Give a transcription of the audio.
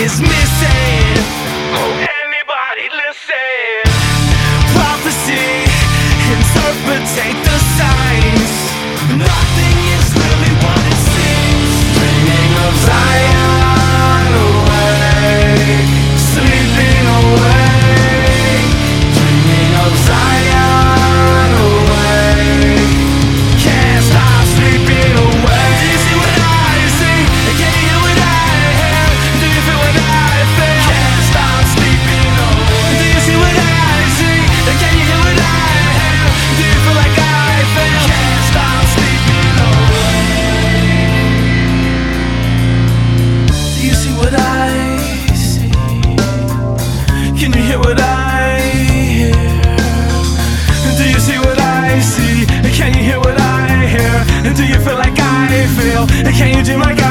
is missing. Oh, anybody listen? Prophecy, interpretate the signs. Nothing is really what it seems. Dreaming of Zion away, sleeping away. Dreaming of Zion away, can't stop sleeping away. Do you see what I see? Can you hear what I hear? Do you feel what I feel? Can't stop sleeping away. Do you see what I see? Can you hear what I hear? Do you feel like I feel? Can't stop sleeping away. Do you see what I see? Can you hear what I hear? Do you see what I see? Can you hear what I hear? Do you feel like I feel? Can you dream like